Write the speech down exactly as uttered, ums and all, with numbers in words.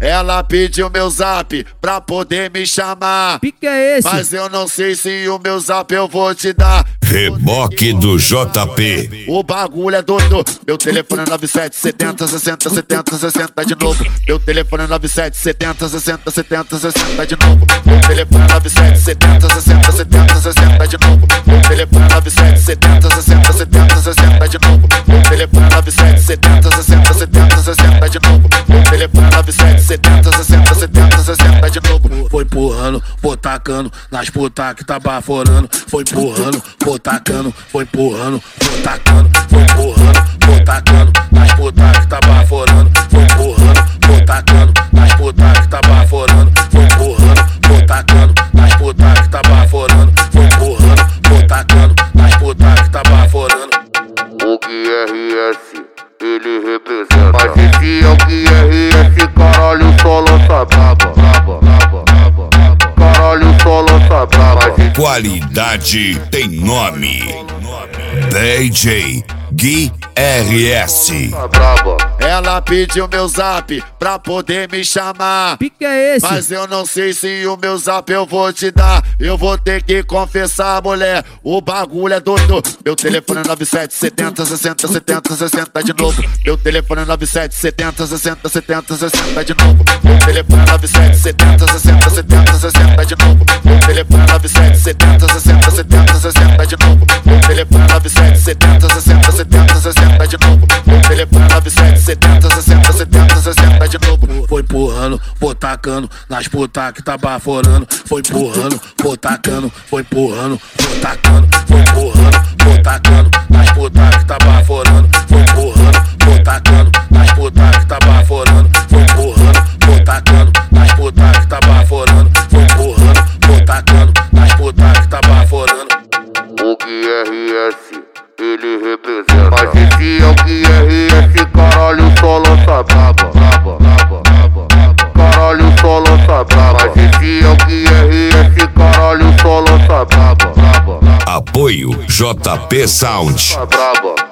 Ela pediu meu zap pra poder me chamar. Que que é esse? Mas eu não sei se o meu zap eu vou te dar. Reboque do J P. O bagulho é doido. Meu telefone é nove sete setenta sessenta setenta sessenta de novo. Meu telefone é nove sete setenta sessenta setenta sessenta de novo. Meu telefone é nove sete setenta sessenta setenta sessenta de novo. Meu telefone é nove sete setenta sessenta setenta sessenta de novo. Meu telefone é nove sete setenta sessenta setenta sessenta de novo. Meu telefone é nove sete setenta sessenta setenta sessenta de novo. Foi empurrando, foi tacando nas putas que tá baforando. Foi empurrando, foi tacando, foi empurrando, foi tacando, foi empurrando, foi tacando nas putas que tá baforando. Foi empurrando, foi tacando nas putas que tá baforando. Foi empurrando, foi tacando nas putas que tá baforando. Foi empurrando, foi tacando nas putas que tá baforando. O Q R S, ele representa. Mas esse é o Q R S, caralho, só lança braba, braba, braba, braba. Caralho, só lança braba. Qualidade tem nome. D J Gui R S. Ela pediu meu zap pra poder me chamar. Que que é esse? Mas eu não sei se o meu zap eu vou te dar. Eu vou ter que confessar, mulher, o bagulho é doido. Meu telefone é nove sete setenta sessenta setenta sessenta de novo. Meu telefone é nove sete setenta sessenta setenta sessenta de novo. Meu telefone é nove sete setenta sessenta setenta sessenta de novo. Meu telefone é nove sete setenta sessenta setenta sessenta de novo. Meu telefone é nove sete setenta sessenta setenta sessenta de novo. Meu telefone é nove sete setenta sessenta setenta sessenta de novo. Foi empurrando, foi tacando nas putas que tá baforando. Foi empurrando, foi tacando, foi empurrando, foi tacando, foi empurrando, foi tacando nas putas que tá baforando. Foi empurrando, foi tacando nas putas que tá baforando. Foi empurrando, foi tacando nas putas que tá baforando. Foi empurrando, foi tacando nas putas que tá baforando. O Q R S, ele representa. Mas esse é o Q R S, caralho, só lança braba, braba, braba, braba. Caralho, só lança braba. Mas esse é o Q R S, caralho, só lança braba, braba. Apoio J P Sound. Braba.